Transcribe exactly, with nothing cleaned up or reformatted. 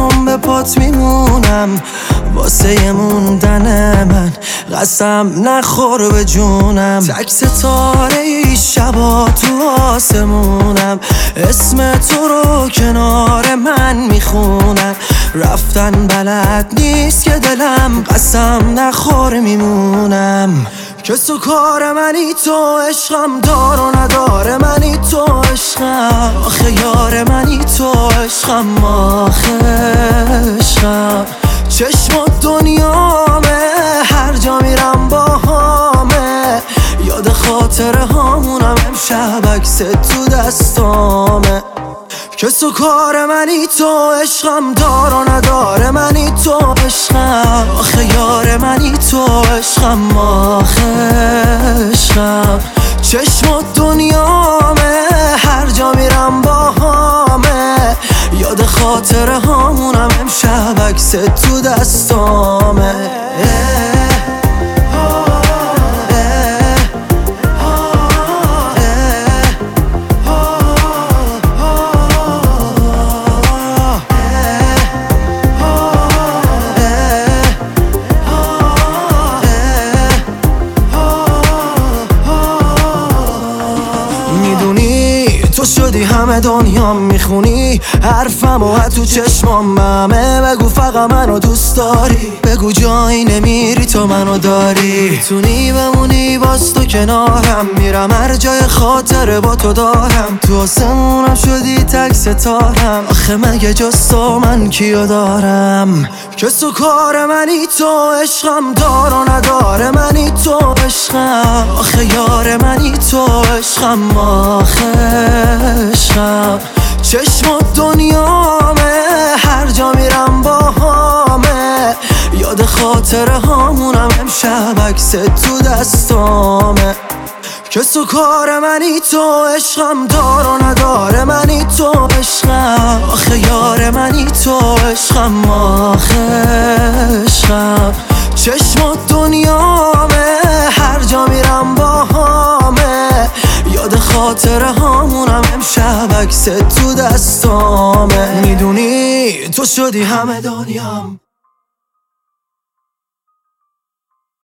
همون به پات میمونم واسه موندن من قسم نخور به جونم تک ستاره ای شبا تو آسمونم اسم تو رو کنار من میخونم رفتن بلد نیست که دلم قسم نخور میمونم کس و کار منی تو عشقم دار و نداره منی تو عشقم آخه یار منی تو عشقم آخه عشقم چشم و دنیامه هر جا میرم با همه یاد خاطره هامونم امشب عکس تو دستامه کس و کار منی تو عشقم دار و نداره منی تو عشقم آخه یار منی تو عشقم آخه عشقم چشم و دنیامه هر جا میرم با همه یاد خاطره هامونم امشب عکس تو دستامه تو شدی همه دنیا میخونی حرفم و تو چشمام همه بگو فقط منو دوست داری بگو جایی نمیری تو منو داری میتونی بمونی باز تو کنارم میرم هر جای خاطره با تو دارم تو آسمونم شدی تک ستارم آخه مگه جز تو من کیو دارم کس و کار منی تو عشقم دار و نداره منی تو عشقم آخه یار منی تو عشقم آخه عشقم چشم و دنیامه هر جا میرم با همه یاد خاطره هامونم امشب عکس تو دستامه کس و کار منی تو عشقم دار و نداره منی تو عشقم آخه یار منی تو عشقم آخه عشقم چشم و دنیامه هر جا میرم با همه یاد خاطره هامونم امشب عکس تو دستامه میدونی تو شدی همه دنیام